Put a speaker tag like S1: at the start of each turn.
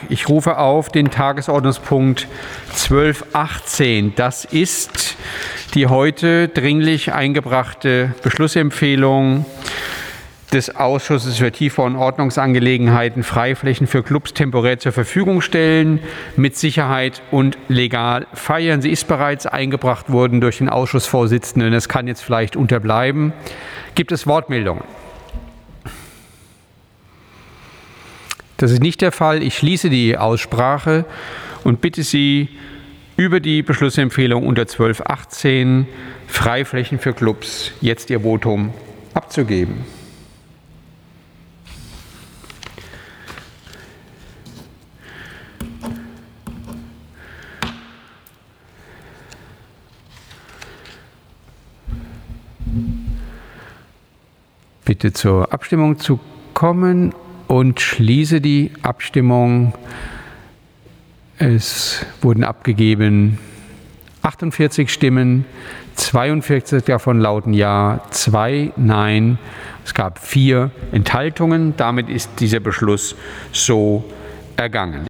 S1: Ich rufe auf den Tagesordnungspunkt 12.18. Das ist die heute dringlich eingebrachte Beschlussempfehlung des Ausschusses für Tiefe- und Ordnungsangelegenheiten, Freiflächen für Clubs temporär zur Verfügung stellen, mit Sicherheit und legal feiern. Sie ist bereits eingebracht worden durch den Ausschussvorsitzenden. Es kann jetzt vielleicht unterbleiben. Gibt es Wortmeldungen? Das ist nicht der Fall. Ich schließe die Aussprache und bitte Sie, über die Beschlussempfehlung unter 12.18 Freiflächen für Clubs jetzt Ihr Votum abzugeben. Bitte zur Abstimmung zu kommen und schließe die Abstimmung. Es wurden abgegeben 48 Stimmen, 42 davon lauten Ja, 2 Nein. Es gab 4 Enthaltungen. Damit ist dieser Beschluss so ergangen.